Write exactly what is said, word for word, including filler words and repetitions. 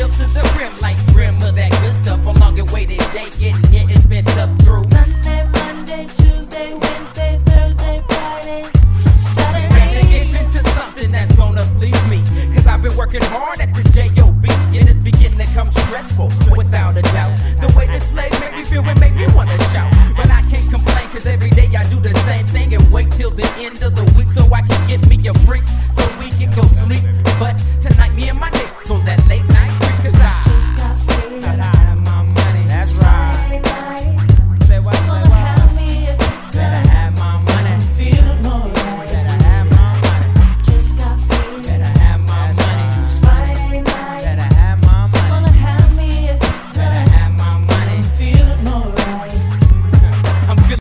filled to the brim like brim of that good stuff. A long and waited day, getting hit and bent up through Sunday, Monday, Tuesday, Wednesday, Thursday, Friday, Saturday. Ready to get into something that's gonna please me, cause I've been working hard at this J O B, and it's beginning to come stressful without